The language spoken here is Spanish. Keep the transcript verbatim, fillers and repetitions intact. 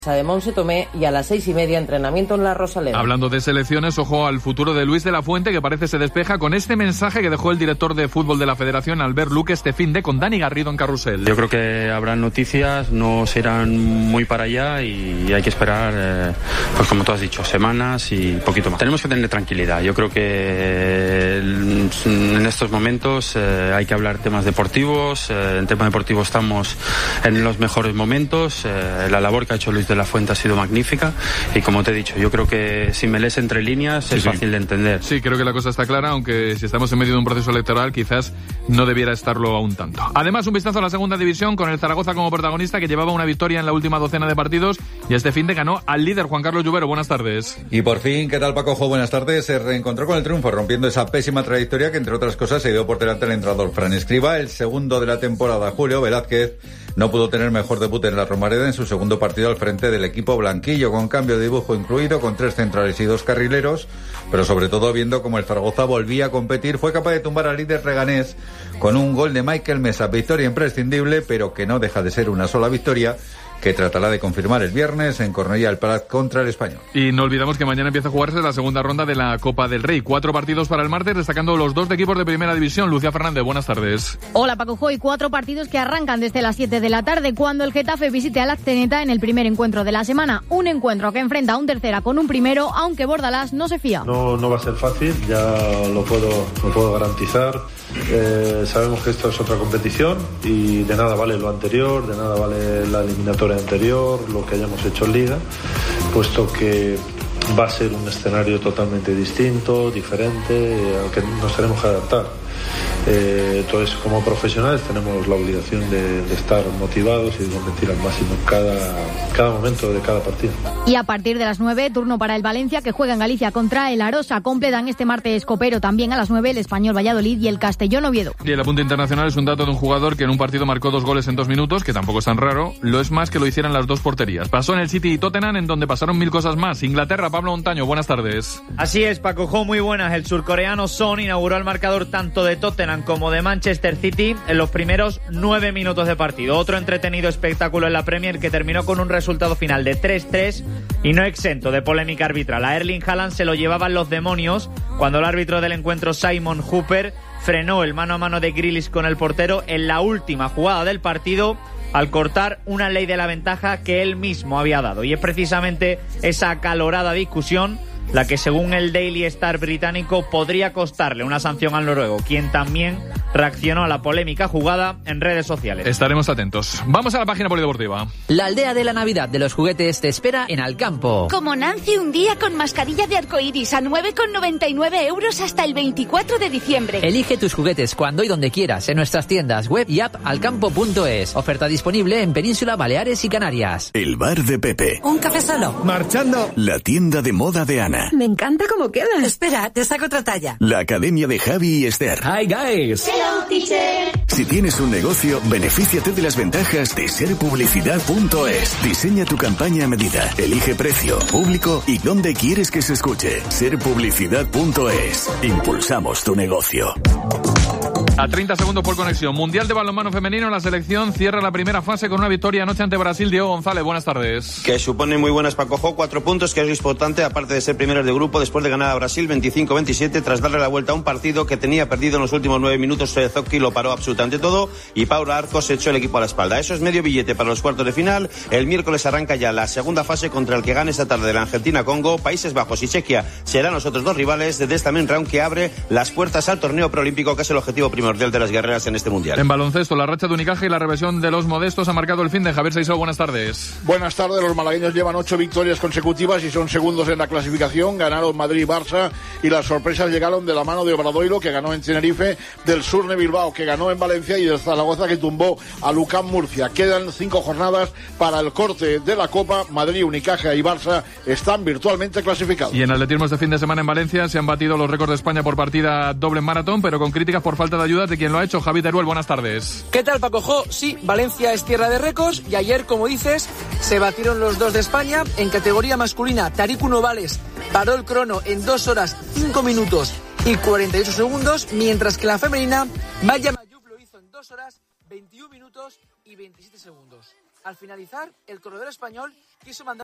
de Monse Tomé y a las seis y media entrenamiento en la Rosaleda. Hablando de selecciones, ojo al futuro de Luis de la Fuente, que parece se despeja con este mensaje que dejó el director de fútbol de la Federación, Albert Luque, este fin de con Dani Garrido en Carrusel. Yo creo que habrán noticias, no serán muy para allá y hay que esperar, eh, pues como tú has dicho, semanas y poquito más. Tenemos que tener tranquilidad. Yo creo que en estos momentos eh, hay que hablar temas deportivos. Eh, en tema deportivo estamos en los mejores momentos. Eh, la labor que ha hecho Luis de la Fuente ha sido magnífica y, como te he dicho, yo creo que si me lees entre líneas sí, es sí. fácil de entender. Sí, creo que la cosa está clara, aunque si estamos en medio de un proceso electoral quizás no debiera estarlo aún tanto. Además, un vistazo a la segunda división con el Zaragoza como protagonista, que llevaba una victoria en la última docena de partidos y este fin de ganó al líder Juan Carlos Lluvero. Buenas tardes. Y por fin, ¿qué tal, Paco Jo? Buenas tardes. Se reencontró con el triunfo, rompiendo esa pésima trayectoria que, entre otras cosas, se dio por delante el entrenador Fran Escribá. El segundo de la temporada, Julio Velázquez, no pudo tener mejor debut en la Romareda en su segundo partido al frente del equipo blanquillo, con cambio de dibujo incluido, con tres centrales y dos carrileros, pero sobre todo viendo cómo el Zaragoza volvía a competir, fue capaz de tumbar al líder reganés con un gol de Michael Mesa. Victoria imprescindible, pero que no deja de ser una sola victoria, que tratará de confirmar el viernes en Cornellà el Prat contra el Español. Y no olvidamos que mañana empieza a jugarse la segunda ronda de la Copa del Rey. Cuatro partidos para el martes, destacando los dos de equipos de primera división. Lucía Fernández, buenas tardes. Hola, Paco Joy. Cuatro partidos que arrancan desde las siete de la tarde, cuando el Getafe visite al Azteneta en el primer encuentro de la semana. Un encuentro que enfrenta a un tercera con un primero, aunque Bordalás no se fía. No, no va a ser fácil, ya lo puedo, lo puedo garantizar. Eh, sabemos que esto es otra competición y de nada vale lo anterior, de nada vale la eliminatoria anterior, lo que hayamos hecho en Liga, puesto que va a ser un escenario totalmente distinto, diferente, al que nos tenemos que adaptar. Eh, entonces, como profesionales tenemos la obligación de, de estar motivados y de competir al máximo cada, cada momento de cada partido. Y a partir de las nueve, turno para el Valencia, que juega en Galicia contra el Arosa. Completan este martes copero también a las nueve el Español Valladolid y el Castellón Oviedo. Y el apunte internacional es un dato de un jugador que en un partido marcó dos goles en dos minutos, que tampoco es tan raro. Lo es más que lo hicieran las dos porterías. Pasó en el City y Tottenham, en donde pasaron mil cosas más. Inglaterra, Pablo Montaño, buenas tardes. Así es, Paco Jo, muy buenas. El surcoreano Son inauguró el marcador tanto de Tottenham como de Manchester City en los primeros nueve minutos de partido. Otro entretenido espectáculo en la Premier, que terminó con un resultado final de tres tres y no exento de polémica arbitral. A Erling Haaland se lo llevaban los demonios cuando el árbitro del encuentro, Simon Hooper, frenó el mano a mano de Grealish con el portero en la última jugada del partido, al cortar una ley de la ventaja que él mismo había dado. Y es precisamente esa acalorada discusión la que, según el Daily Star británico, podría costarle una sanción al noruego, quien también reaccionó a la polémica jugada en redes sociales. Estaremos atentos. Vamos a la página polideportiva. La aldea de la Navidad de los juguetes te espera en Alcampo. Como Nancy, un día con mascarilla de arcoiris a nueve con noventa y nueve euros hasta el veinticuatro de diciembre. Elige tus juguetes cuando y donde quieras en nuestras tiendas web y app alcampo punto es. Oferta disponible en Península, Baleares y Canarias. El bar de Pepe. Un café solo. Marchando. La tienda de moda de Ana. Me encanta cómo queda. Espera, te saco otra talla. La academia de Javi y Esther. Hi, guys. Hello, teacher. Si tienes un negocio, benefíciate de las ventajas de ser publicidad punto es. Diseña tu campaña a medida. Elige precio, público y dónde quieres que se escuche. ser publicidad punto es. Impulsamos tu negocio. A treinta segundos por conexión. Mundial de balonmano femenino. La selección cierra la primera fase con una victoria anoche ante Brasil. Diego González, buenas tardes. Que supone muy buenas Paco Jo, cuatro puntos, que es importante, aparte de ser primeros de grupo, después de ganar a Brasil veinticinco veintisiete, tras darle la vuelta a un partido que tenía perdido en los últimos nueve minutos. Zocchi lo paró absolutamente todo y Paula Arcos echó el equipo a la espalda. Eso es medio billete para los cuartos de final. El miércoles arranca ya la segunda fase, contra el que gane esta tarde la Argentina-Congo. Países Bajos y Chequia serán los otros dos rivales de esta main round, que abre las puertas al torneo preolímpico, que es el objetivo primordial de las guerreras en este mundial. En baloncesto, la racha de Unicaja y la reversión de los modestos ha marcado el fin de Javier Seisó. Buenas tardes. Buenas tardes. Los malagueños llevan ocho victorias consecutivas y son segundos en la clasificación. Ganaron Madrid y Barça, y las sorpresas llegaron de la mano de Obradoiro, que ganó en Tenerife, del Surne Bilbao, que ganó en Valencia, y del Zaragoza, que tumbó a Lucán Murcia. Quedan cinco jornadas para el corte de la Copa. Madrid, Unicaja y Barça están virtualmente clasificados. Y en atletismo, este fin de semana en Valencia se han batido los récords de España por partida doble en maratón, pero con críticas por falta de ayuda de quien lo ha hecho. Javi Teruel, buenas tardes. ¿Qué tal, Paco Jo? Sí, Valencia es tierra de récords y ayer, como dices, se batieron los dos de España. En categoría masculina, Tariku Novales paró el crono en dos horas, cinco minutos y cuarenta y ocho segundos, mientras que la femenina, Maya Mayub, lo hizo en dos horas, veintiún minutos y veintisiete segundos. Al finalizar, el corredor español quiso mandar